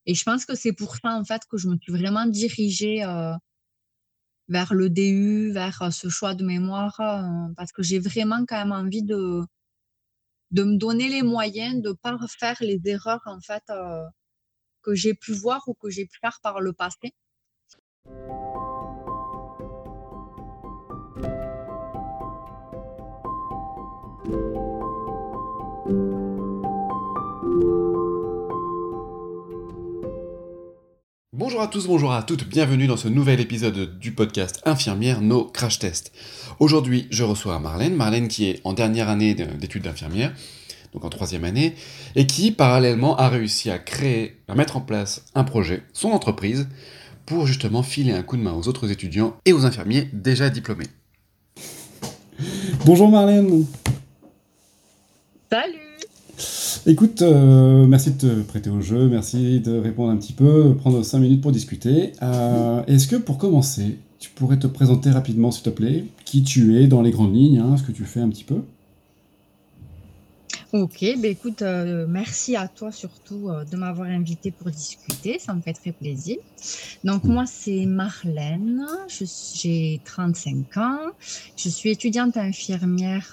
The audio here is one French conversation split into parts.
Et je pense que c'est pour ça, en fait, que je me suis vraiment dirigée, vers le DU, vers, ce choix de mémoire, parce que j'ai vraiment quand même envie de me donner les moyens de pas refaire les erreurs, en fait, que j'ai pu voir ou que j'ai pu faire par le passé. Bonjour à tous, bonjour à toutes, bienvenue dans ce nouvel épisode du podcast Infirmière, nos crash tests. Aujourd'hui, je reçois Marlène qui est en dernière année d'études d'infirmière, donc en troisième année, et qui parallèlement a réussi à mettre en place un projet, son entreprise, pour justement filer un coup de main aux autres étudiants et aux infirmiers déjà diplômés. Bonjour Marlène. Salut! Écoute, merci de te prêter au jeu, merci de répondre un petit peu, prendre 5 minutes pour discuter. Est-ce que pour commencer, tu pourrais te présenter rapidement s'il te plaît, qui tu es dans les grandes lignes, ce que tu fais un petit peu? OK, écoute, merci à toi surtout, de m'avoir invitée pour discuter, ça me fait très plaisir. Donc moi, c'est Marlène, j'ai 35 ans, je suis étudiante infirmière,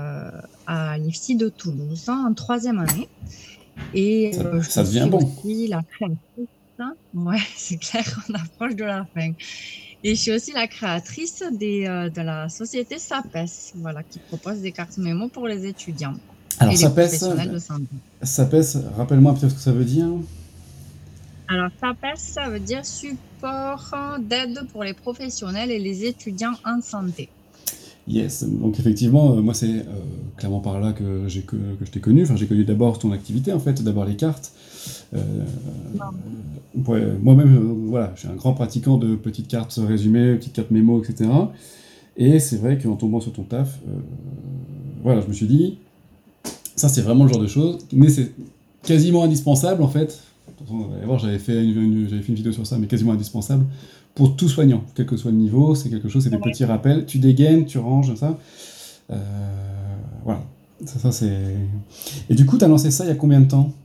à l'IFSI de Toulouse, en troisième année et je Ça devient suis bon. aussi la créatrice, ouais, c'est clair, on approche de la fin et je suis aussi la créatrice de la société SAPES, voilà, qui propose des cartes mémo pour les étudiants Alors et les professionnels de santé. ça pèse, rappelle-moi peut-être ce que ça veut dire. Alors, SAPES, ça veut dire support d'aide pour les professionnels et les étudiants en santé. Yes, donc effectivement, moi c'est clairement par là que je t'ai connu. Enfin, j'ai connu d'abord ton activité en fait, d'abord les cartes. Euh, ouais, moi-même, voilà, je suis un grand pratiquant de petites cartes résumées, petites cartes mémo, etc. Et c'est vrai qu'en tombant sur ton taf, voilà, je me suis dit, ça c'est vraiment le genre de choses, mais c'est quasiment indispensable en fait. Vous allez voir, j'avais fait une vidéo sur ça, mais quasiment indispensable pour tout soignant, quel que soit le niveau. C'est quelque chose, c'est des Ouais. petits rappels. Tu dégaines, tu ranges, ça. Euh, voilà. Ça c'est. Et du coup, tu as lancé ça il y a combien de temps?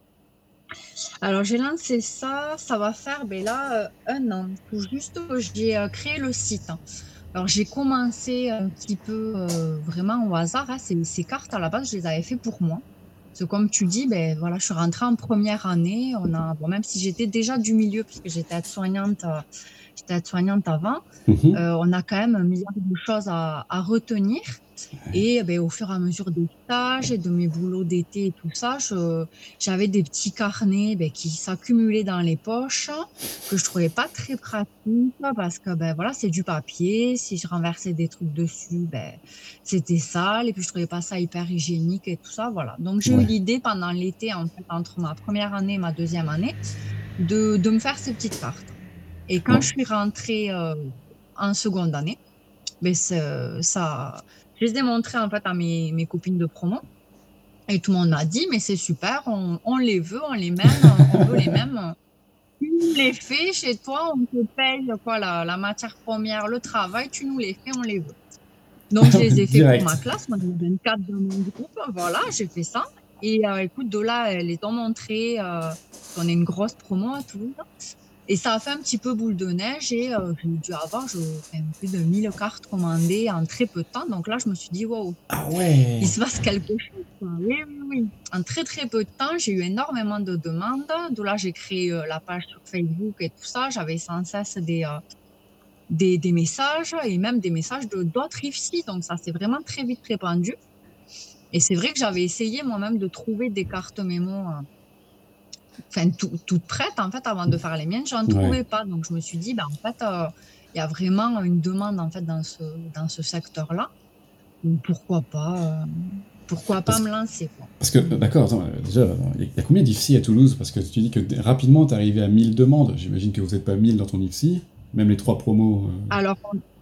Alors, j'ai lancé ça, ça va faire là, 1 an, tout juste que j'ai créé le site. Alors, j'ai commencé un petit peu vraiment au hasard. Ces cartes, à la base, je les avais fait pour moi. Parce que comme tu dis, ben, voilà, je suis rentrée en première année. Bon, même si j'étais déjà du milieu, puisque j'étais aide-soignante avant, Mhm. on a quand même un milliard de choses à retenir. Et ben, au fur et à mesure des stages et de mes boulots d'été et tout ça, j'avais des petits carnets qui s'accumulaient dans les poches, que je trouvais pas très pratique parce que ben, voilà, c'est du papier. Si je renversais des trucs dessus, ben, c'était sale et puis je trouvais pas ça hyper hygiénique et tout ça. Voilà. Donc j'ai eu Ouais. l'idée pendant l'été, en fait, entre ma première année et ma deuxième année, de me faire ces petites cartes. Et quand je Bon. suis rentrée en seconde année, mais je les ai montrés en fait à mes copines de promo et tout le monde m'a dit, mais c'est super, on les veut, on les mêmes, on veut les mêmes. Tu nous les fais chez toi, on te paye quoi, la matière première, le travail, tu nous les fais, on les veut. Donc je les ai fait pour ma Direct. classe, moi j'en ai 24 dans mon groupe, voilà, j'ai fait ça. Et écoute, de là, elles les ont montrées, on est une grosse promo à Toulouse. Et ça a fait un petit peu boule de neige et j'ai dû avoir plus de 1000 cartes commandées en très peu de temps. Donc là, je me suis dit, wow, Ah ouais. il se passe quelque chose, quoi. Oui, oui, oui. En très, très peu de temps, j'ai eu énormément de demandes. De là, j'ai créé la page sur Facebook et tout ça. J'avais sans cesse des messages et même des messages d'autres IFSI. Donc ça s'est vraiment très vite répandu. Et c'est vrai que j'avais essayé moi-même de trouver des cartes mémo enfin toutes prêtes en fait avant de faire les miennes, j'en Ouais. trouvais pas. Donc je me suis dit, en fait, il y a vraiment une demande en fait dans ce secteur-là. Donc pourquoi pas Parce, me lancer, quoi. parce que, d'accord, attends, déjà, il y a combien d'IFSI à Toulouse? Parce que tu dis que rapidement, tu es arrivé à 1000 demandes. J'imagine que vous n'êtes pas 1000 dans ton IFSI, même les 3 promos. Alors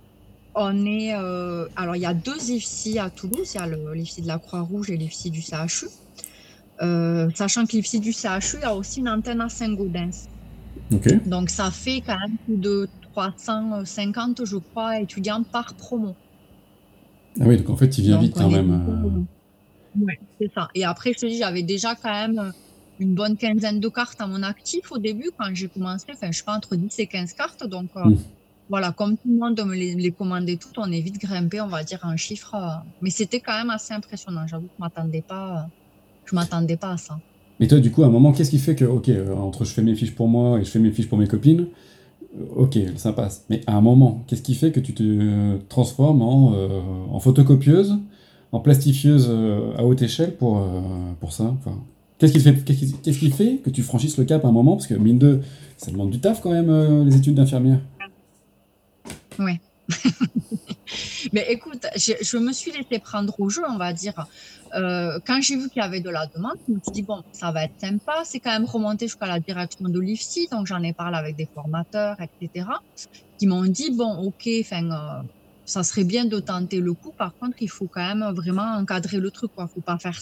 alors il y a 2 IFSI à Toulouse, il y a l'IFSI de la Croix-Rouge et l'IFSI du CHU. Sachant que l'IFSI du CHU a aussi une antenne à Saint-Gaudens. Ok. Donc ça fait quand même plus de 350, je crois, étudiants par promo. Ah oui, donc en fait, il vient Donc vite on quand est même. déjà, ouais, c'est ça. Et après, je te dis, j'avais déjà quand même une bonne quinzaine de cartes à mon actif au début quand j'ai commencé. Enfin, je sais pas, entre 10 et 15 cartes. Donc, voilà, comme tout le monde me les commandait toutes, on est vite grimpé, on va dire, en chiffres. Mais c'était quand même assez impressionnant. J'avoue que je m'attendais pas à ça. Et toi, du coup, à un moment, qu'est-ce qui fait que, ok, entre je fais mes fiches pour moi et je fais mes fiches pour mes copines, ok, ça passe. Mais à un moment, qu'est-ce qui fait que tu te transformes en photocopieuse, en plastifieuse à haute échelle pour ça? Enfin, qu'est-ce qui fait que tu franchisses le cap à un moment? Parce que mine de, ça demande du taf quand même, les études d'infirmière. Ouais. Mais écoute, je me suis laissé prendre au jeu, on va dire. Quand j'ai vu qu'il y avait de la demande, je me suis dit, bon, ça va être sympa. C'est quand même remonté jusqu'à la direction de l'IFSI, donc j'en ai parlé avec des formateurs, etc., qui m'ont dit, bon, ok, ça serait bien de tenter le coup. Par contre, il faut quand même vraiment encadrer le truc, quoi. Faut pas faire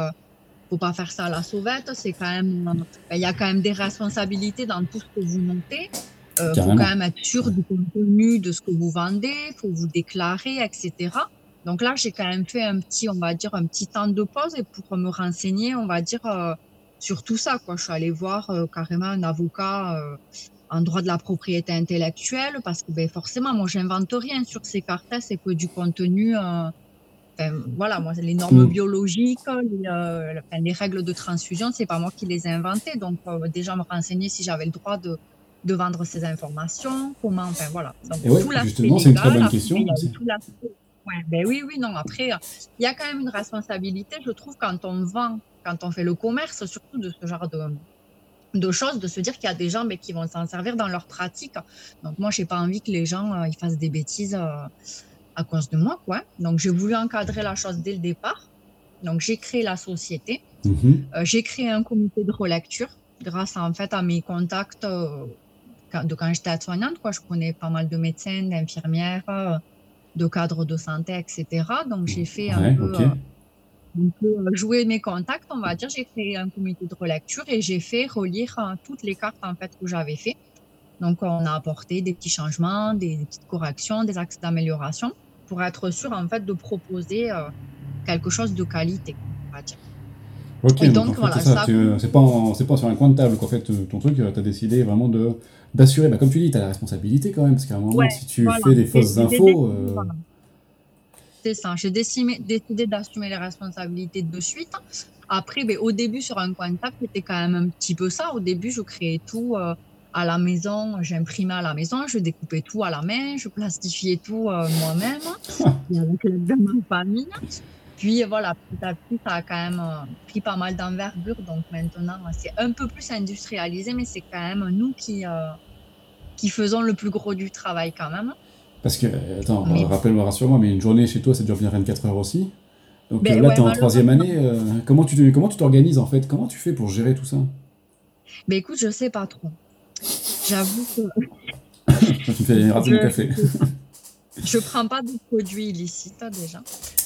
ça à la sauvette. C'est quand même, il y a quand même des responsabilités dans tout ce que vous montez. Faut Carrément. quand même être sûr du contenu de ce que vous vendez, faut vous déclarer, etc. Donc là, j'ai quand même fait on va dire, un petit temps de pause et pour me renseigner, on va dire, sur tout ça, quoi. Je suis allée voir carrément un avocat en droit de la propriété intellectuelle parce que ben, forcément, moi, j'invente rien sur ces cartes, c'est que du contenu. Voilà, moi, les normes biologiques, les règles de transfusion, c'est pas moi qui les ai inventées. Donc, déjà me renseigner si j'avais le droit de vendre ces informations, comment, enfin voilà. Donc, Et ouais, tout l'aspect justement, c'est une très légal, bonne après, question. il y a tout l'aspect. Ouais, ben oui, non, après, il y a quand même une responsabilité, je trouve, quand on vend, quand on fait le commerce, surtout de ce genre de choses, de se dire qu'il y a des gens mais, qui vont s'en servir dans leur pratique. Donc, moi, j'ai pas envie que les gens ils fassent des bêtises à cause de moi, quoi. Donc, j'ai voulu encadrer la chose dès le départ. Donc, j'ai créé la société. J'ai créé un comité de relecture grâce en fait à mes contacts quand j'étais aide-soignante, quoi. Je connais pas mal de médecins, d'infirmières, de cadres de santé, etc. Donc, j'ai fait un peu jouer mes contacts, on va dire. J'ai créé un comité de relecture et j'ai fait relire toutes les cartes en fait que j'avais fait. Donc, on a apporté des petits changements, des petites corrections, des axes d'amélioration pour être sûr en fait de proposer quelque chose de qualité, on va dire. Ok, Et donc en donc, fait, voilà, c'est ça, ça. c'est pas sur un coin de table qu'en fait, ton truc, tu as décidé vraiment d'assurer, bah, comme tu dis, tu as la responsabilité quand même, parce qu'à un moment, Ouais, si tu voilà. fais des fausses infos, Voilà. C'est ça. J'ai décidé d'assumer les responsabilités de suite. Après, ben, au début, sur un coin de table, c'était quand même un petit peu ça. Au début, je créais tout à la maison. J'imprimais à la maison, je découpais tout à la main, je plastifiais tout moi-même et avec l'aide de ma famille. Puis voilà, petit à petit, ça a quand même pris pas mal d'envergure. Donc maintenant, c'est un peu plus industrialisé, mais c'est quand même nous qui faisons le plus gros du travail quand même. parce que, attends, Mais rappelle-moi, rassure-moi, mais une journée chez toi, ça dure bien 24 heures aussi. Donc ben là, ouais, tu es en troisième malheureusement. année, comment tu t'organises en fait? Comment tu fais pour gérer tout ça? Ben écoute, je sais pas trop. J'avoue que Tu me fais rater mon je café. je prends pas de produits illicites déjà.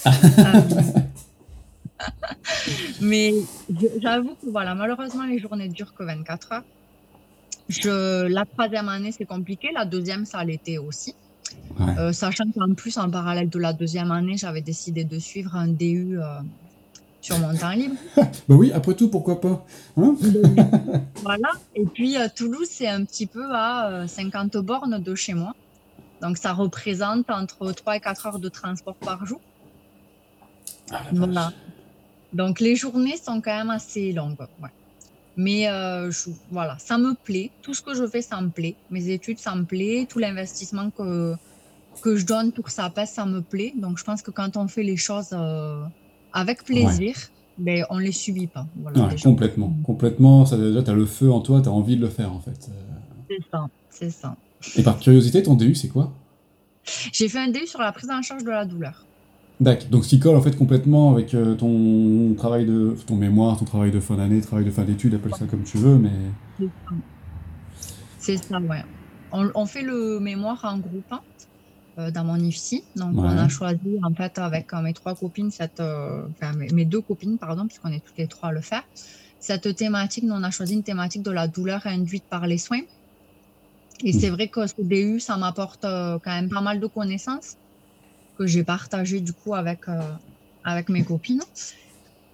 Mais j'avoue que voilà, malheureusement, les journées durent que 24 heures. La troisième année, c'est compliqué. La deuxième, ça l'était aussi. Ouais. Sachant qu'en plus, en parallèle de la deuxième année, j'avais décidé de suivre un DU sur mon temps libre. Bah oui, après tout, pourquoi pas? Hein? Donc, voilà. Et puis, Toulouse, c'est un petit peu à 50 bornes de chez moi. Donc, ça représente entre 3 et 4 heures de transport par jour. Ah la Voilà. vache. Donc, les journées sont quand même assez longues. Ouais. Mais voilà, ça me plaît. Tout ce que je fais, ça me plaît. Mes études, ça me plaît. Tout l'investissement que je donne pour ça, ça me plaît. Donc, je pense que quand on fait les choses avec Ouais. plaisir, ben, on ne les subit pas. Voilà, Ouais, déjà. complètement. Complètement, ça, déjà, t'as le feu en toi, t'as envie de le faire en fait. C'est ça, c'est ça. Et par curiosité, ton DU, c'est quoi? J'ai fait un DU sur la prise en charge de la douleur. D'accord. Donc, ce qui colle en fait complètement avec ton travail ton mémoire, ton travail de fin d'année, travail de fin d'études, appelle ça comme tu veux, mais. C'est ça, c'est ça, ouais. On fait le mémoire en groupe dans mon IFSI. Donc, on a Ouais. choisi, en fait, avec mes trois copines, enfin, mes deux copines, pardon, puisqu'on est toutes les trois à le faire, cette thématique. Nous, on a choisi une thématique de la douleur induite par les soins. Et c'est vrai que ce DU, ça m'apporte quand même pas mal de connaissances que j'ai partagées, du coup, avec mes copines.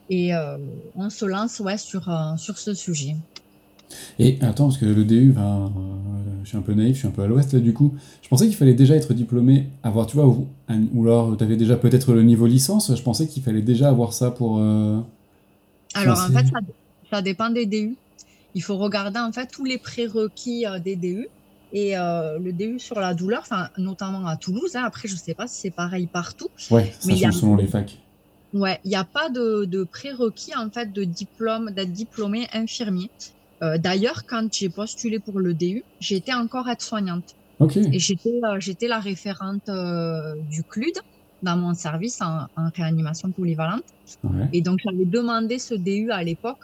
Et on se lance sur ce sujet. Et attends, parce que le DU, enfin, je suis un peu naïf, je suis un peu à l'ouest là du coup. Je pensais qu'il fallait déjà être diplômé, avoir, tu vois, ou alors tu avais déjà peut-être le niveau licence. Je pensais qu'il fallait déjà avoir ça pour se Alors en fait, lancer. ça dépend des DU. Il faut regarder en fait tous les prérequis des DU. Et le DU sur la douleur, enfin, notamment à Toulouse, hein, après je ne sais pas si c'est pareil partout, Ouais, ça mais change selon les facs. ouais, il y a pas de prérequis en fait de diplôme, d'être diplômé infirmier. D'ailleurs, quand j'ai postulé pour le DU, j'étais encore aide-soignante. Ok, Et j'étais la référente du CLUD dans mon service en réanimation polyvalente. ouais, Et donc, j'avais demandé ce DU à l'époque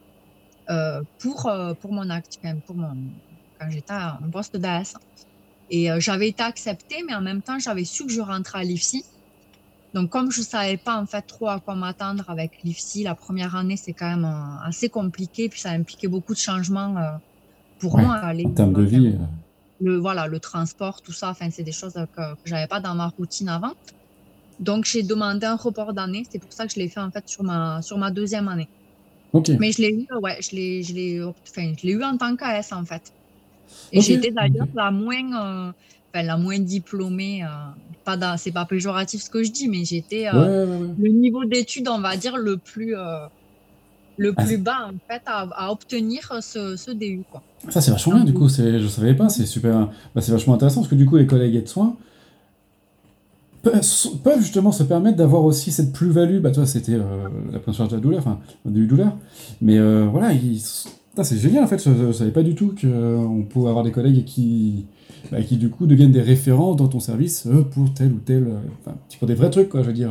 pour mon acte, enfin, quand j'étais en poste d'AS. Et j'avais été acceptée, mais en même temps, j'avais su que je rentrais à l'IFSI. Donc, comme je ne savais pas en fait trop à quoi m'attendre avec l'IFSI, la première année, c'est quand même assez compliqué. Puis ça impliquait beaucoup de changements pour ouais. moi. Aller, En termes de enfin, vie, voilà, le transport, tout ça, enfin, c'est des choses que j'avais pas dans ma routine avant. Donc, j'ai demandé un report d'année. C'est pour ça que je l'ai fait en fait sur ma deuxième année. ok, Mais je l'ai eu, ouais, enfin, je l'ai eu en tant qu'AS en fait. Et ok, j'étais d'ailleurs ok. la moins diplômée. C'est pas péjoratif ce que je dis, mais j'étais Ouais, ouais, ouais. le niveau d'études, on va dire, le Ah, plus bas en fait à obtenir ce DU, quoi. ça c'est vachement bien Donc, du coup, je savais pas, c'est super, bah, c'est vachement intéressant parce que du coup les collègues aides-soins peuvent justement se permettre d'avoir aussi cette plus-value. Bah, toi, c'était la prise en charge de la douleur, enfin, du douleur. Mais voilà, putain, c'est génial en fait. Je savais pas du tout qu'on pouvait avoir des collègues qui du coup deviennent des référents dans ton service pour tel ou tel. Enfin, pour des vrais trucs, quoi, je veux dire.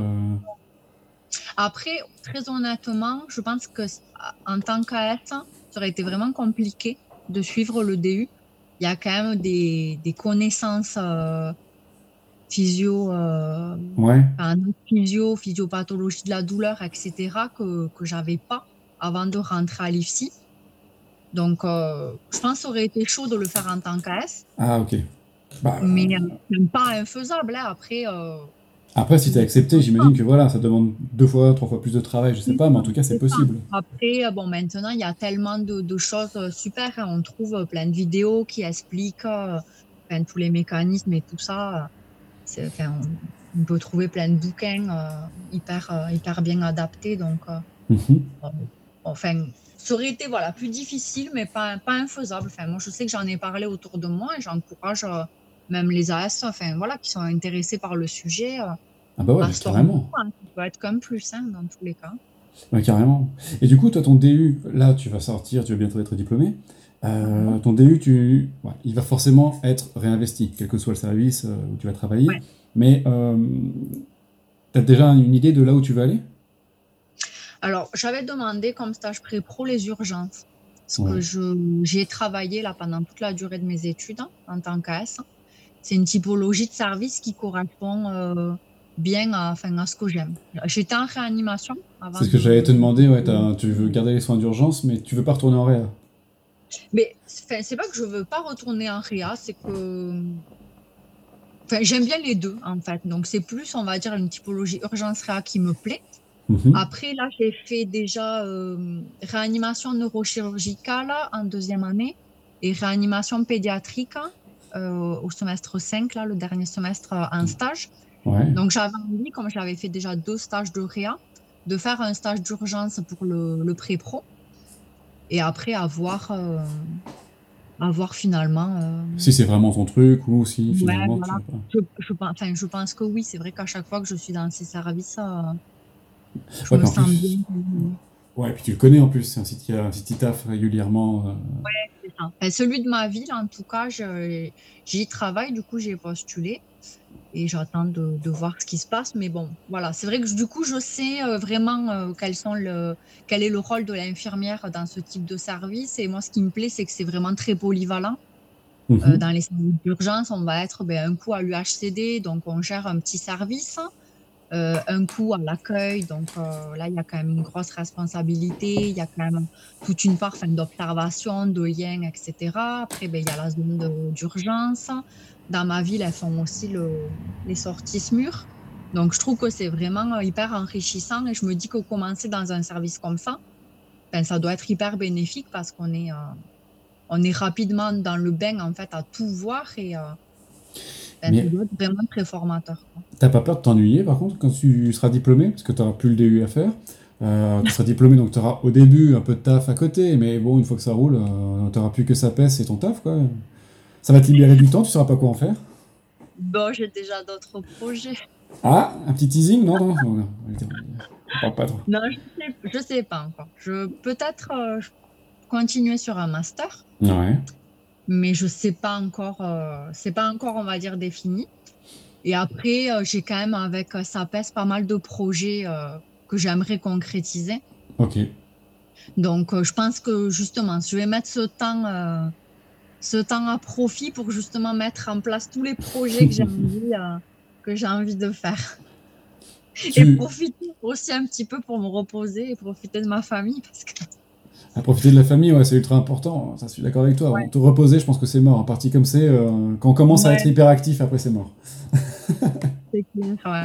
après, très honnêtement, je pense que en tant qu'AS, ça aurait été vraiment compliqué de suivre le DU. Il y a quand même des connaissances physio, Ouais. enfin, physiopathologie de la douleur, etc., que j'avais pas avant de rentrer à l'IFSI. Donc, je pense que ça aurait été chaud de le faire en tant qu'AS, Ah, ok. Bah, mais même pas infaisable, hein. Après, après, si t'es c'est accepté, comme ça. j'imagine que voilà, ça demande 2 fois, 3 fois plus de travail, je sais pas, mais en tout cas, c'est C'est ça. possible. Après, bon, maintenant, il y a tellement de choses super, hein. On trouve plein de vidéos qui expliquent enfin, tous les mécanismes et tout ça. Enfin, on peut trouver plein de bouquins hyper bien adaptés. Donc, Mhm. bon, enfin, ça aurait été voilà, plus difficile, mais pas infaisable. Enfin, moi, je sais que j'en ai parlé autour de moi et j'encourage même les AS enfin, voilà, qui sont intéressés par le sujet Ah bah ouais, à mais se former. carrément. Ça peut être comme plus, hein, dans tous les cas. Ouais, carrément. Et du coup, toi, ton DU, là, tu vas sortir, tu vas bientôt être diplômé. Mhm. Ton DU, ouais, il va forcément être réinvesti, quel que soit le service où tu vas travailler. Ouais. Mais tu as déjà une idée de là où tu vas aller? Alors, j'avais demandé comme stage pré-pro les urgences. Parce que Ouais. j'ai travaillé là pendant toute la durée de mes études en tant qu'AS. C'est une typologie de service qui correspond bien enfin, à ce que j'aime. J'étais en réanimation C'est avant ce que j'allais te demander, ouais, de- tu veux garder les soins d'urgence, mais tu veux pas retourner en réa. Mais enfin, c'est pas que je veux pas retourner en réa, c'est que enfin, j'aime bien les deux en fait. Donc c'est plus, on va dire, une typologie urgence réa qui me plaît. Mhm. Après, là, j'ai fait déjà réanimation neurochirurgicale en deuxième année et réanimation pédiatrique au semestre 5, là, le dernier semestre en stage. Ouais. Donc, j'avais envie, comme j'avais fait déjà 2 stages de réa, de faire un stage d'urgence pour le pré-pro et après avoir finalement. Si c'est vraiment ton truc, ou si Ouais, finalement tu voilà. veux pas. Enfin, je pense que oui, c'est vrai qu'à chaque fois que je suis dans ces services, je Ouais, me puis en sens plus, bien. ouais, puis tu le connais en plus, c'est un site qui taffe régulièrement. C'est ça. Ben, celui de ma ville, en tout cas, j'y travaille, du coup, j'ai postulé et j'attends de voir ce qui se passe. Mais bon, voilà, c'est vrai que du coup, je sais vraiment quel est le rôle de l'infirmière dans ce type de service. Et moi, ce qui me plaît, c'est que c'est vraiment très polyvalent. Mhm. Dans les services d'urgence, on va être un coup à l'UHCD, donc on gère un petit service. Un coup à l'accueil, donc là, il y a quand même une grosse responsabilité, il y a quand même toute une part enfin, d'observation, de lien, etc. Après, il y a la zone d'urgence. Dans ma ville, elles font aussi les sorties SMUR. Donc, je trouve que c'est vraiment hyper enrichissant et je me dis que commencer dans un service comme ça, ben, ça doit être hyper bénéfique parce on est rapidement dans le bain en fait à tout voir et ben, ça Mais doit être vraiment très formateur, quoi. t'as pas peur de t'ennuyer par contre quand tu seras diplômé, parce que tu n'auras plus le DU à faire. Tu seras diplômé, donc tu auras au début un peu de taf à côté, mais bon, une fois que ça roule, tu n'auras plus que ça pèse et ton taf, quoi. Ça va te libérer du temps, tu sauras pas quoi en faire. Bon, j'ai déjà d'autres projets. Ah, un petit teasing? Non, non, non, non, on parle pas trop. Non, je sais pas encore. Peut-être continuer sur un master, Ouais, mais je sais pas encore. C'est pas encore, on va dire, défini. Et après, j'ai quand même avec SAPES pas mal de projets que j'aimerais concrétiser. ok. Donc, je pense que justement, je vais mettre ce temps à profit pour justement mettre en place tous les projets que j'ai envie de faire. Et Tu profiter aussi un petit peu pour me reposer et profiter de ma famille parce que as profité de la famille, ouais, c'est ultra important, ça, je suis d'accord avec toi. ouais, Te reposer, je pense que c'est mort. En partie comme c'est, quand on commence à être ouais, hyperactif, après c'est mort. c'est clair, ouais.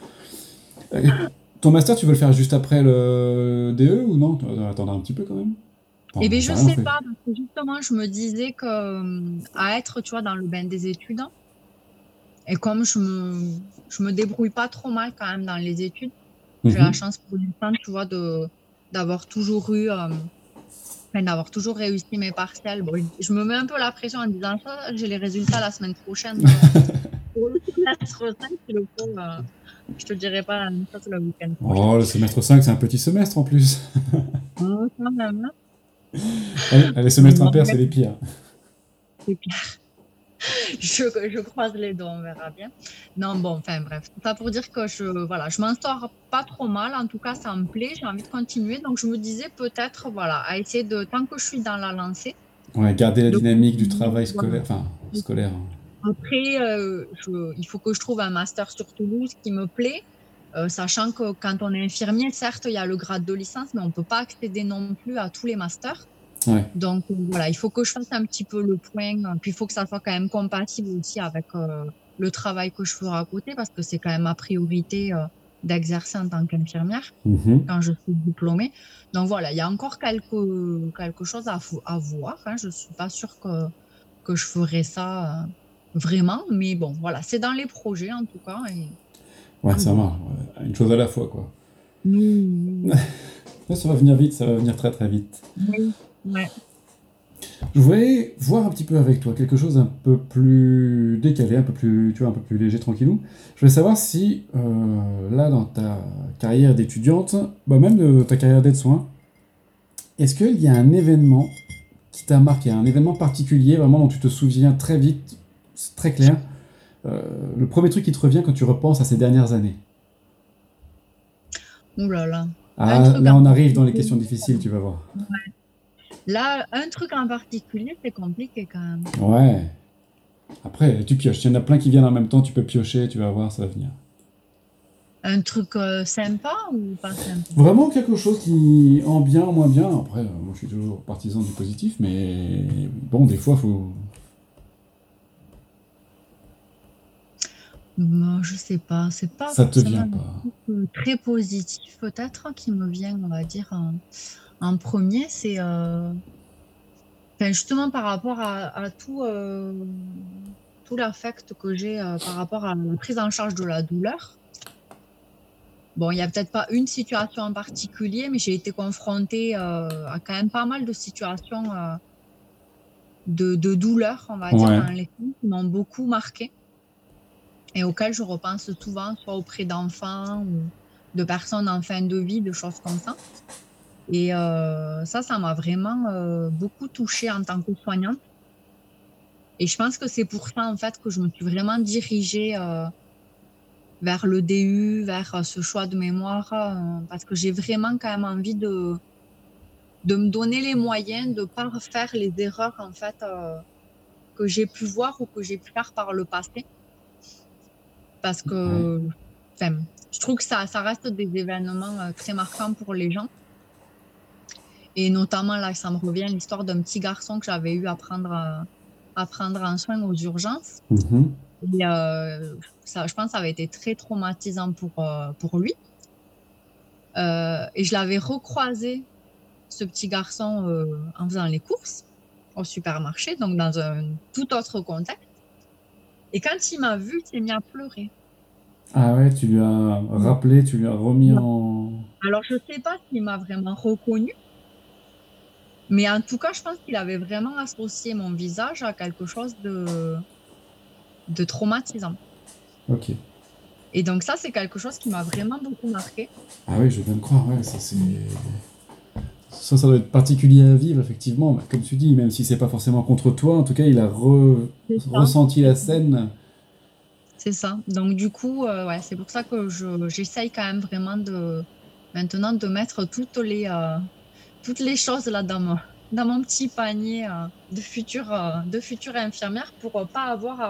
Et ton master, tu veux le faire juste après le DE ou non? Tu vas attendre un petit peu quand même? Et Enfin, bien, t'as je rien sais fait. pas, parce que justement, je me disais que à être, tu vois, dans le bain des études, et comme je me débrouille pas trop mal quand même dans les études, j'ai la Mhm. chance pour l'instant, tu vois, d'avoir toujours eu, enfin, d'avoir toujours réussi mes partiels. Bon, je me mets un peu la pression en disant ça, j'ai les résultats la semaine prochaine. Pour le semestre 5, c'est le coup, je te dirai pas la même chose le week-end prochain. Oh, le semestre 5, c'est un petit semestre en plus. Quand même, hein. Les semestres Non, impairs, c'est mais les pires. c'est clair. Je croise les doigts, on verra bien. Non, bon, enfin bref. Tout ça pour dire que voilà, je m'en sors pas trop mal. En tout cas, ça me plaît. J'ai envie de continuer. Donc, je me disais peut-être, voilà, à essayer de, tant que je suis dans la lancée, Ouais, garder la de dynamique du continuer. travail Voilà. scolaire. Enfin, scolaire, hein. Après, il faut que je trouve un master sur Toulouse qui me plaît. Sachant que quand on est infirmier, certes, il y a le grade de licence, mais on ne peut pas accéder non plus à tous les masters. Ouais. Donc voilà, il faut que je fasse un petit peu le point. Puis il faut que ça soit quand même compatible aussi avec le travail que je ferai à côté, parce que c'est quand même ma priorité d'exercer en tant qu'infirmière Mhm. quand je suis diplômée. Donc voilà, il y a encore quelque chose à voir, hein. Je ne suis pas sûre que je ferai ça vraiment, mais bon, voilà, c'est dans les projets en tout cas. Et Ouais, à ça voir. marche. Ouais. Une chose à la fois, quoi. Oui, Là, ça va venir vite, ça va venir très très vite. oui, ouais. Je voulais voir un petit peu avec toi quelque chose un peu plus décalé, un peu plus, tu vois, un peu plus léger, tranquillou. Je voulais savoir si, là, dans ta carrière d'étudiante, bah même de ta carrière d'aide-soin, est-ce qu'il y a un événement qui t'a marqué, un événement particulier, vraiment dont tu te souviens très vite, c'est très clair, euh, le premier truc qui te revient quand tu repenses à ces dernières années? Ouh là là. Un Ah, truc là, en on arrive dans les questions particulier. difficiles, tu vas voir. Là, un truc en particulier, c'est compliqué quand même. Ouais. Après, tu pioches. Il y en a plein qui viennent en même temps, tu peux piocher, tu vas voir, ça va venir. Un truc sympa ou pas sympa? Vraiment quelque chose qui, en bien, en moins bien. Après, moi je suis toujours partisan du positif, mais bon, des fois, faut. Moi, je sais pas. C'est pas Ça te forcément vient un pas. truc très positif, peut-être, qui me vient, on va dire, en premier. C'est enfin, justement par rapport à tout l'affect que j'ai par rapport à la prise en charge de la douleur. Bon, il y a peut-être pas une situation en particulier, mais j'ai été confrontée à quand même pas mal de situations de douleur, on va dire, Ouais, dans les films qui m'ont beaucoup marqué et auxquelles je repense souvent, soit auprès d'enfants ou de personnes en fin de vie, de choses comme ça. Et ça m'a vraiment beaucoup touchée en tant que soignante. Et je pense que c'est pour ça, en fait, que je me suis vraiment dirigée vers le DU, vers ce choix de mémoire, parce que j'ai vraiment quand même envie de me donner les moyens de ne pas refaire les erreurs, en fait, que j'ai pu voir ou que j'ai pu faire par le passé. Parce ouais. que enfin, je trouve que ça reste des événements très marquants pour les gens. Et notamment, là, ça me revient l'histoire d'un petit garçon que j'avais eu à prendre en soin aux urgences. Mhm. Et ça, je pense que ça avait été très traumatisant pour lui. Et je l'avais recroisé, ce petit garçon, en faisant les courses au supermarché, donc dans un tout autre contexte. Et quand il m'a vu, il s'est mis à pleurer. Ah ouais, tu lui as rappelé, tu lui as remis en... Alors, je sais pas s'il m'a vraiment reconnu, mais en tout cas, je pense qu'il avait vraiment associé mon visage à quelque chose de traumatisant. Ok. Et donc ça, c'est quelque chose qui m'a vraiment beaucoup marqué. Ah oui, je veux bien le croire, ouais, ça doit être particulier à vivre, effectivement. Mais comme tu dis, même si c'est pas forcément contre toi, en tout cas, il a C'est ça. ressenti la scène. C'est ça. Donc du coup, ouais, c'est pour ça que j'essaye quand même vraiment maintenant de mettre toutes les choses là dans mon petit panier de future infirmière pour pas avoir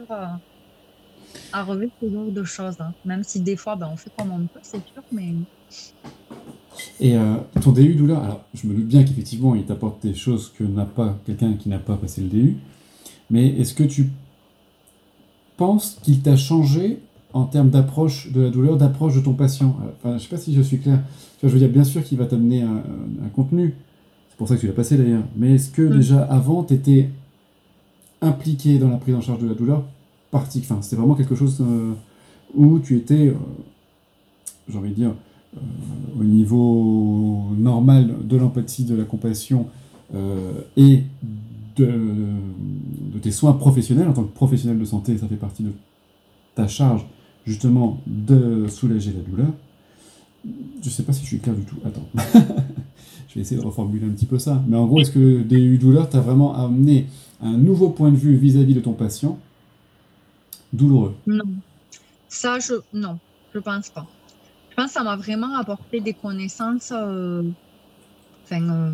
à revivre ce genre de choses, hein. Même si des fois, ben, on fait comme on peut, c'est sûr, mais Et ton DU douleur, alors je me doute bien qu'effectivement, il t'apporte des choses que n'a pas quelqu'un qui n'a pas passé le DU. Mais est-ce que tu penses qu'il t'a changé en termes d'approche de la douleur, d'approche de ton patient? Enfin, je sais pas si je suis clair. Tu vois, je veux dire, bien sûr qu'il va t'amener un contenu. C'est pour ça que tu l'as passé d'ailleurs. Mais est-ce que déjà avant, tu étais impliqué dans la prise en charge de la douleur enfin, c'était vraiment quelque chose où tu étais, j'ai envie de dire, au niveau normal de l'empathie, de la compassion et de tes soins professionnels en tant que professionnel de santé, ça fait partie de ta charge justement de soulager la douleur. Je sais pas si je suis clair du tout. Attends. Je vais essayer de reformuler un petit peu ça. Mais en gros, est-ce que le DU douleur t'a vraiment amené un nouveau point de vue vis-à-vis de ton patient douloureux? non. Non, je pense pas. Je pense que ça m'a vraiment apporté des connaissances enfin,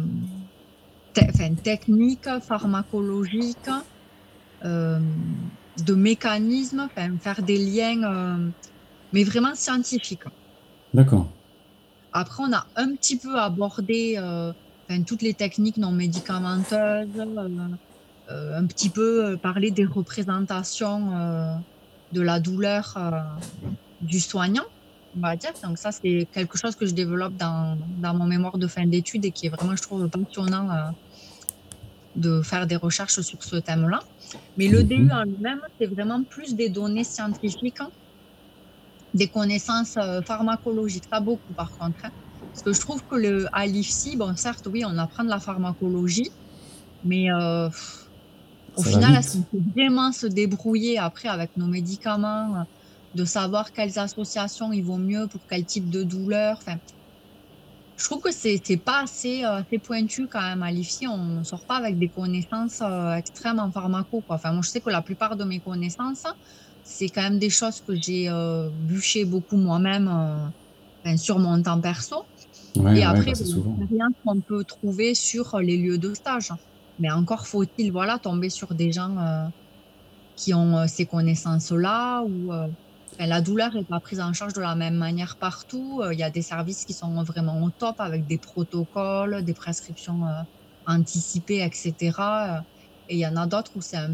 techniques, pharmacologiques, euh, de mécanismes, enfin, faire des liens, mais vraiment scientifiques. D'accord. Après, on a un petit peu abordé enfin, toutes les techniques non médicamenteuses, un petit peu parler des représentations de la douleur du soignant, on va dire. Donc ça, c'est quelque chose que je développe dans mon mémoire de fin d'études et qui est vraiment, je trouve, passionnant de faire des recherches sur ce thème-là. Mais le DU en lui-même, c'est vraiment plus des données scientifiques, hein, des connaissances pharmacologiques, pas beaucoup par contre, hein. Parce que je trouve que à l'IFSI, bon, certes, oui, on apprend de la pharmacologie, mais au Ça va final, est-ce vite. qu'on peut vraiment se débrouiller après avec nos médicaments, de savoir quelles associations il vaut mieux pour quel type de douleur? Enfin, je trouve que c'est pas assez pointu quand même à l'IFSI. On ne sort pas avec des connaissances extrêmes en pharmaco, quoi. Enfin, moi, je sais que la plupart de mes connaissances, c'est quand même des choses que j'ai bûchées beaucoup moi-même enfin, sur mon temps perso. Ouais, Et ouais, après, bah c'est souvent. l'expérience qu'on peut trouver sur les lieux de stage. Mais encore faut-il, voilà, tomber sur des gens qui ont ces connaissances-là ou enfin, la douleur n'est pas prise en charge de la même manière partout. Il y a des services qui sont vraiment au top avec des protocoles, des prescriptions anticipées, etc. Et il y en a d'autres où c'est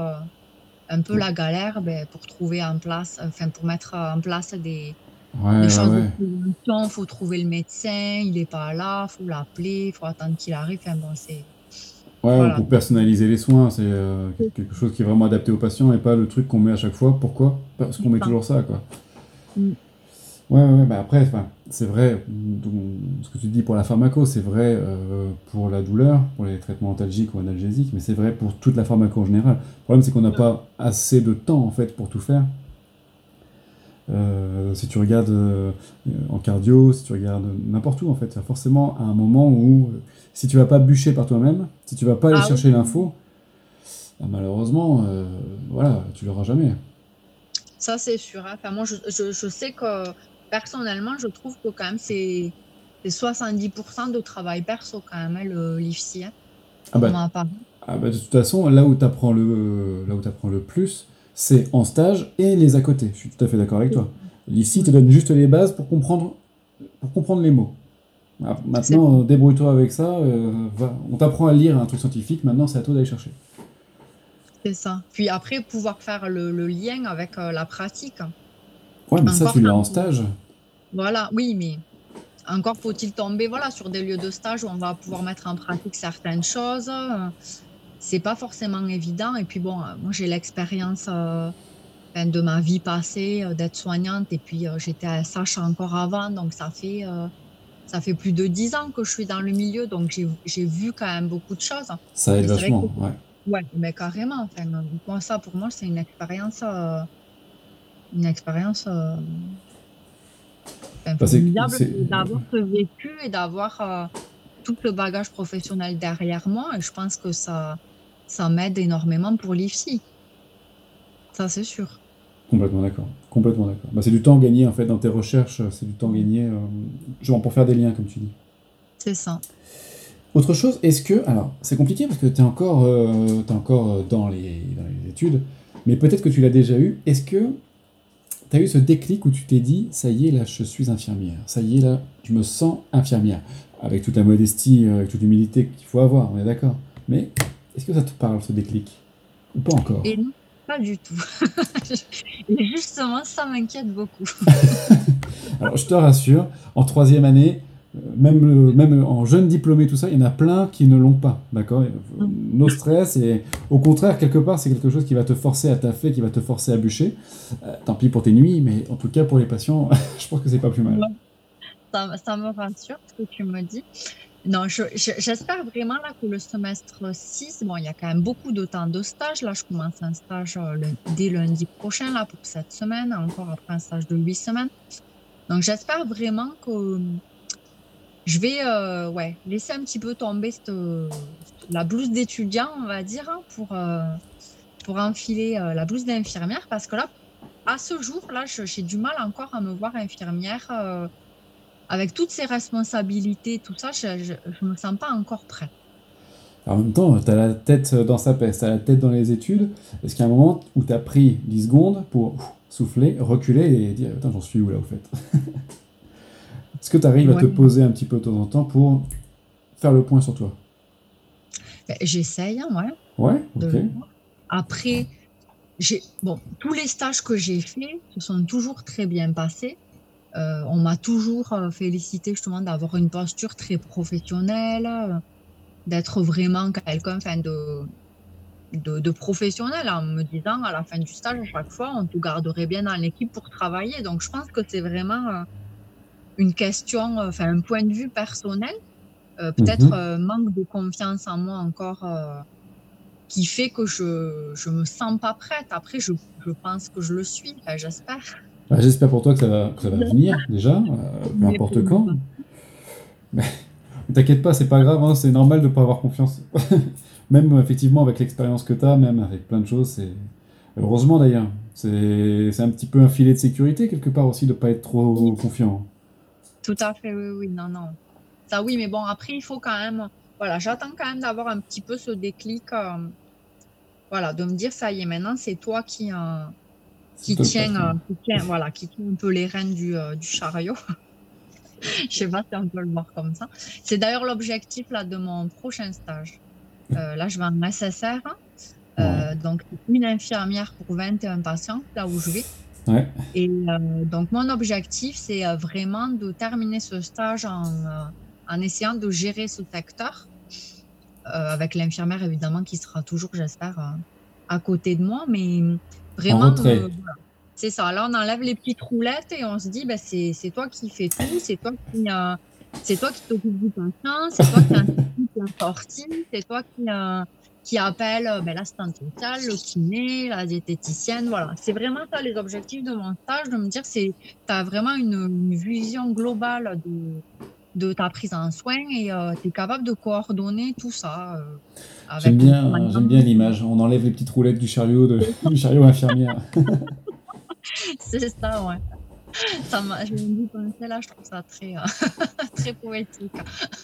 un peu la galère ben, pour trouver en place, enfin pour mettre en place des Ouais, ouais, choses de ouais. prévention. Il faut trouver le médecin, il n'est pas là, il faut l'appeler, il faut attendre qu'il arrive. Enfin bon, c'est Ouais, ou voilà. pour personnaliser les soins, c'est quelque chose qui est vraiment adapté au patient et pas le truc qu'on met à chaque fois. Pourquoi? Parce qu'on met Enfin, toujours ça, quoi. mm, Ouais, ouais, bah après, enfin, c'est vrai, ce que tu dis pour la pharmaco, c'est vrai pour la douleur, pour les traitements antalgiques ou analgésiques, mais c'est vrai pour toute la pharmaco en général. Le problème, c'est qu'on n'a pas assez de temps, en fait, pour tout faire. Si tu regardes en cardio, si tu regardes n'importe où, en fait, il y a forcément un moment où, si tu vas pas bûcher par toi-même, si tu vas pas aller ah chercher oui, l'info, bah, malheureusement, voilà, tu l'auras jamais. ça c'est sûr, hein. Enfin, moi, je sais que personnellement, je trouve que quand même c'est 70% de travail perso quand même, hein, l'IFSI, hein, Ah pour bah, ma part. ah bah, de toute façon, là où t'apprends le plus, c'est en stage et les à côté. Je suis tout à fait d'accord avec toi. L'ici te Mm. donne juste les bases pour comprendre les mots. Ah, C'est maintenant, débrouille-toi avec ça. On t'apprend à lire un truc scientifique. Maintenant, c'est à toi d'aller chercher. C'est ça. Puis après, pouvoir faire le lien avec la pratique. Ouais, mais ça, Encore tu l'as quand en stage. voilà, oui, mais encore faut-il tomber voilà, sur des lieux de stage où on va pouvoir mettre en pratique certaines choses. C'est pas forcément évident. Et puis bon, moi j'ai l'expérience enfin, de ma vie passée d'être soignante et puis j'étais ASH encore avant, donc ça fait plus de 10 ans que je suis dans le milieu, donc j'ai vu quand même beaucoup de choses. Ça aide Et c'est vrai que vachement, ouais. ouais, mais carrément. Enfin, moi, ça pour moi c'est une expérience enfin, Bah, formidable d'avoir ce vécu et d'avoir tout le bagage professionnel derrière moi. Et je pense que ça m'aide énormément pour l'IFSI. Ça, c'est sûr. complètement d'accord. Complètement d'accord. Bah, c'est du temps gagné, en fait, dans tes recherches, c'est du temps gagné, genre pour faire des liens, comme tu dis. C'est ça. Autre chose, est-ce que... Alors, c'est compliqué parce que t'es encore dans les études, mais peut-être que tu l'as déjà eu. Est-ce que t'as eu ce déclic où tu t'es dit, ça y est, là, je suis infirmière. Ça y est, là, je me sens infirmière. Avec toute la modestie, avec toute l'humilité qu'il faut avoir, on est d'accord. Mais est-ce que ça te parle, ce déclic? Ou pas encore? Et non, pas du tout. Et justement, ça m'inquiète beaucoup. Alors, je te rassure, en troisième année, même en jeune diplômé, tout ça, il y en a plein qui ne l'ont pas, d'accord? No stress, et au contraire, quelque part, c'est quelque chose qui va te forcer à taffer, qui va te forcer à bûcher. Tant pis pour tes nuits, mais en tout cas, pour les patients, je pense que c'est pas plus mal. Ouais. Ça me rassure ce que tu me dis. Non, j'espère vraiment là que le semestre 6, bon, il y a quand même beaucoup de temps de stage. Là, je commence un stage dès lundi prochain là, pour cette semaine, encore après un stage de 8 semaines. Donc, j'espère vraiment que je vais ouais, laisser un petit peu tomber la blouse d'étudiant, on va dire, hein, pour enfiler la blouse d'infirmière. Parce que là, à ce jour, là, j'ai du mal encore à me voir infirmière. Avec toutes ces responsabilités, tout ça, je me sens pas encore prête. En même temps, t'as la tête dans sa peste, t'as la tête dans les études. Est-ce qu'il y a un moment où t'as pris 10 secondes pour souffler, reculer et dire, attends, j'en suis où là, au fait? Est-ce que t'arrives à Ouais. te poser un petit peu de temps en temps pour faire le point sur toi? J'essaye, hein, ouais, Ouais, de ok. le faire. Après, bon, tous les stages que j'ai faits se sont toujours très bien passés. On m'a toujours félicité justement d'avoir une posture très professionnelle, d'être vraiment quelqu'un enfin, de professionnel, en me disant à la fin du stage, à chaque fois, on te garderait bien dans l'équipe pour travailler. Donc, je pense que c'est vraiment une question, enfin, un point de vue personnel, peut-être Mhm. manque de confiance en moi encore, qui fait que je me sens pas prête. Après, je pense que je le suis, enfin, j'espère. Bah, j'espère pour toi que ça va venir, déjà, peu Mais pour importe le quand. moment, Mais ne t'inquiète pas, c'est pas grave, hein, c'est normal de pas avoir confiance. Même effectivement avec l'expérience que t'as, même avec plein de choses, c'est... Heureusement d'ailleurs, c'est un petit peu un filet de sécurité quelque part aussi de pas être trop oui, confiant. tout à fait, oui, oui, non, non. Ça, oui, mais bon, après, il faut quand même, voilà, j'attends quand même d'avoir un petit peu ce déclic, voilà, de me dire, ça y est, maintenant, c'est toi C'est toi le patron. voilà, qui tient un peu les rênes du chariot. Je sais pas si on peut le voir comme ça. C'est d'ailleurs l'objectif là de mon prochain stage. Là, je vais en SSR, Ouais. donc une infirmière pour 21 patients, là où je vais. Ouais. Et donc, mon objectif, c'est vraiment de terminer ce stage en essayant de gérer ce secteur, avec l'infirmière, évidemment, qui sera toujours, j'espère, à côté de moi. Mais En vraiment, retrait. voilà. C'est ça. Là, on enlève les petites roulettes et on se dit, ben, c'est toi qui fais tout, c'est toi qui t'occupes du patient, c'est toi qui anticipe la sortie, c'est toi qui appelle ben, l'assistante sociale, le kiné, la diététicienne. Voilà. C'est vraiment ça les objectifs de mon stage, de me dire, tu as vraiment une vision globale de ta prise en soin et tu es capable de coordonner tout ça avec les J'aime bien soignants. l'image. On enlève les petites roulettes du chariot, du chariot infirmière. C'est ça, ouais. Je viens d'y penser là, je trouve ça très, très poétique.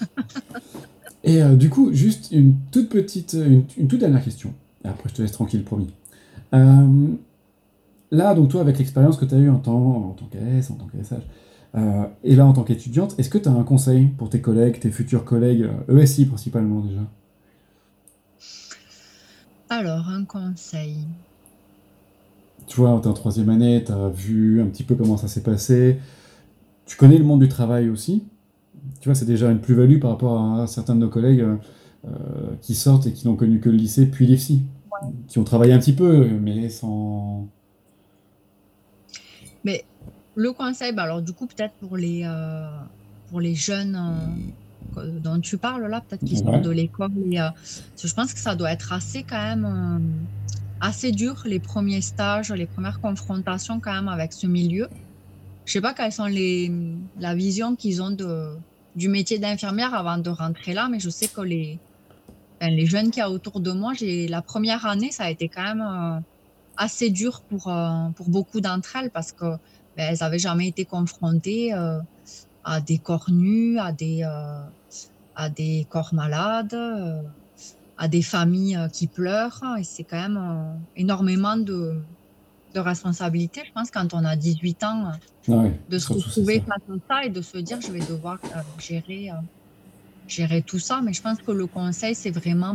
Et du coup, juste une toute dernière question. Et après, je te laisse tranquille, promis. Euh, Là, donc toi, avec l'expérience que tu as eue en tant qu'AS, en tant qu'ASH, et là en tant qu'étudiante, est-ce que tu as un conseil pour tes collègues, tes futurs collègues, ESI principalement déjà? Alors, un conseil. Tu vois, t'es en troisième année, t'as vu un petit peu comment ça s'est passé. Tu connais le monde du travail aussi. Tu vois, c'est déjà une plus-value par rapport à certains de nos collègues qui sortent et qui n'ont connu que le lycée puis l'IFSI, qui ont travaillé un petit peu, mais sans... Mais le conseil, bah alors du coup, peut-être pour les jeunes dont tu parles là, peut-être qui sortent Ouais, de l'école, parce que je pense que ça doit être assez quand même assez dur, les premiers stages, les premières confrontations quand même avec ce milieu. Je sais pas quelles sont la vision qu'ils ont du métier d'infirmière avant de rentrer là, mais je sais que les jeunes qu'il y a autour de moi, la première année, ça a été quand même assez dur pour beaucoup d'entre elles parce que elles n'avaient jamais été confrontées à des corps nus, à des corps malades, à des familles qui pleurent. Et c'est quand même énormément de responsabilités, je pense, quand on a 18 ans, ouais, de se surtout c'est ça. retrouver face à ça et de se dire, je vais devoir gérer tout ça. Mais je pense que le conseil, c'est vraiment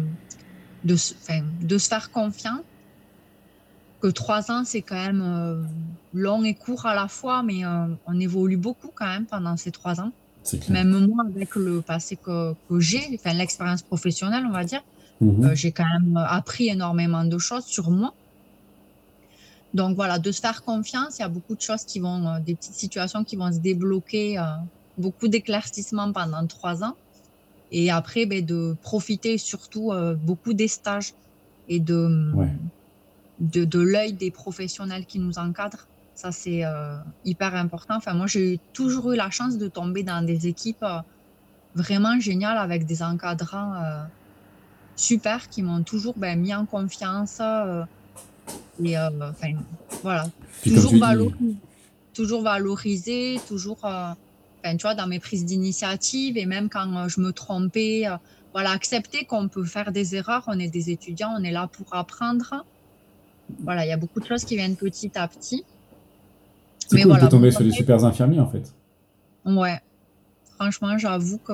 de se faire confiance, que 3 ans, c'est quand même long et court à la fois, mais on évolue beaucoup quand même pendant ces 3 ans. C'est clair. Même moi, avec le passé que j'ai, enfin, l'expérience professionnelle, on va dire, Mhm. j'ai quand même appris énormément de choses sur moi. Donc voilà, de se faire confiance, il y a beaucoup de choses des petites situations qui vont se débloquer, beaucoup d'éclaircissements pendant 3 ans. Et après, ben, de profiter surtout beaucoup des stages et Ouais. de l'œil des professionnels qui nous encadrent. Ça, c'est hyper important. Enfin, moi, j'ai toujours eu la chance de tomber dans des équipes vraiment géniales avec des encadrants super qui m'ont toujours mis en confiance. Enfin, voilà, Puis comme toujours tu dis, valorisé, toujours valorisé, toujours, enfin, tu vois, dans mes prises d'initiative et même quand je me trompais, voilà, accepter qu'on peut faire des erreurs. On est des étudiants, on est là pour apprendre. Voilà, il y a beaucoup de choses qui viennent petit à petit. c'est Mais cool, t'es voilà, mon tombé sur des conseil, super infirmiers en fait. ouais, franchement, j'avoue que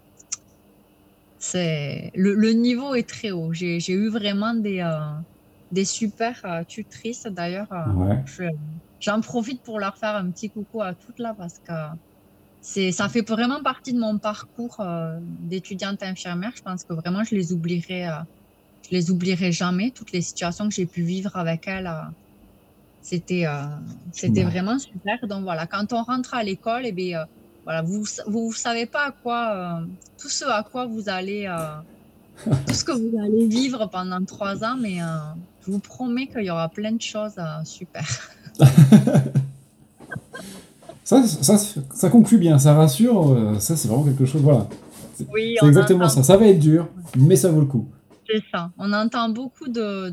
le niveau est très haut. J'ai eu vraiment des super tutrices. D'ailleurs, Ouais. j'en profite pour leur faire un petit coucou à toutes là parce que ça fait vraiment partie de mon parcours d'étudiante infirmière. Je pense que vraiment, je les oublierai jamais. Toutes les situations que j'ai pu vivre avec elles, c'était c'était Bah, vraiment super. Donc voilà, quand on rentre à l'école, eh bien, voilà, vous savez pas à quoi, tout ce à quoi vous allez, tout ce que vous allez vivre pendant 3 ans, mais je vous promets qu'il y aura plein de choses super. ça conclut bien, ça rassure, ça c'est vraiment quelque chose, voilà. C'est Oui, c'est on exactement entend, ça. Ça va être dur, mais ça vaut le coup. c'est ça. On entend beaucoup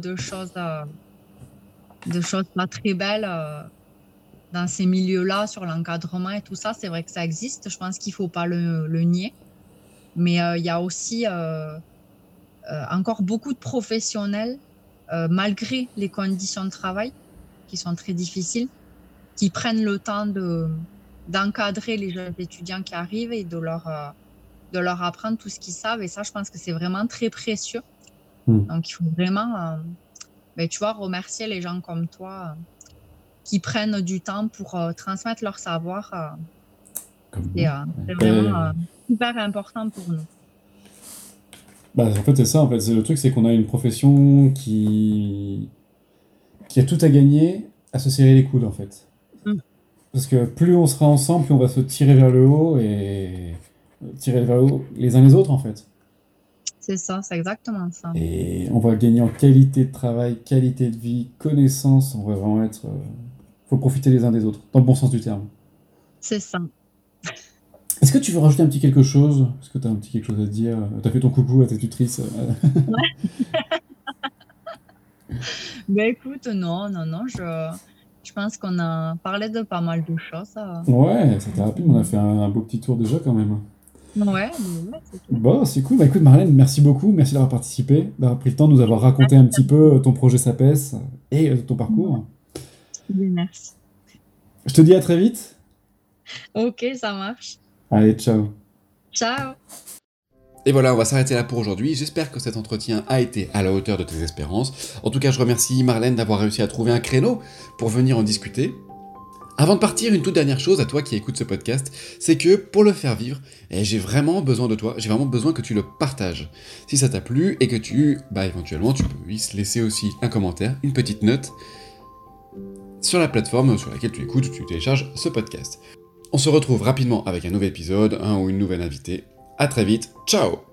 de choses pas très belles dans ces milieux-là, sur l'encadrement et tout ça. C'est vrai que ça existe. Je pense qu'il faut pas le nier. Mais il y a aussi encore beaucoup de professionnels, malgré les conditions de travail qui sont très difficiles, qui prennent le temps d'encadrer les jeunes étudiants qui arrivent et de leur apprendre tout ce qu'ils savent. Et ça, je pense que c'est vraiment très précieux. Hmm. Donc, il faut vraiment, tu vois, remercier les gens comme toi qui prennent du temps pour transmettre leur savoir. Comme moi. C'est vraiment Ben, super important pour nous. bah, en fait, c'est ça. En fait, le truc, c'est qu'on a une profession qui a tout à gagner à se serrer les coudes, en fait. Mm. Parce que plus on sera ensemble, plus on va se tirer vers le haut et tirer vers le haut les uns les autres, en fait. C'est ça, c'est exactement ça. Et on va gagner en qualité de travail, qualité de vie, connaissance. On va vraiment être. Faut profiter les uns des autres, dans le bon sens du terme. C'est ça. Est-ce que tu veux rajouter un petit quelque chose? Est-ce que tu as un petit quelque chose à dire? T'as fait ton coucou à ta tutrice? Ben écoute, non, non, non, je pense qu'on a parlé de pas mal de choses. Ouais, c'était rapide, on a fait un beau petit tour déjà quand même. Ouais, mais ouais, c'est clair. Bon, c'est cool. Bah écoute, Marlène, merci beaucoup. Merci d'avoir participé, d'avoir pris le temps de nous avoir raconté un petit peu ton projet SAPES et ton parcours. Bien, merci. Je te dis à très vite. Ok, ça marche. Allez, ciao. Ciao. Et voilà, on va s'arrêter là pour aujourd'hui. J'espère que cet entretien a été à la hauteur de tes espérances. En tout cas, je remercie Marlène d'avoir réussi à trouver un créneau pour venir en discuter. Avant de partir, une toute dernière chose à toi qui écoutes ce podcast, c'est que pour le faire vivre, j'ai vraiment besoin de toi, j'ai vraiment besoin que tu le partages. Si ça t'a plu et que éventuellement, tu peux y laisser aussi un commentaire, une petite note sur la plateforme sur laquelle tu écoutes ou tu télécharges ce podcast. On se retrouve rapidement avec un nouvel épisode, un ou une nouvelle invitée. À très vite, ciao!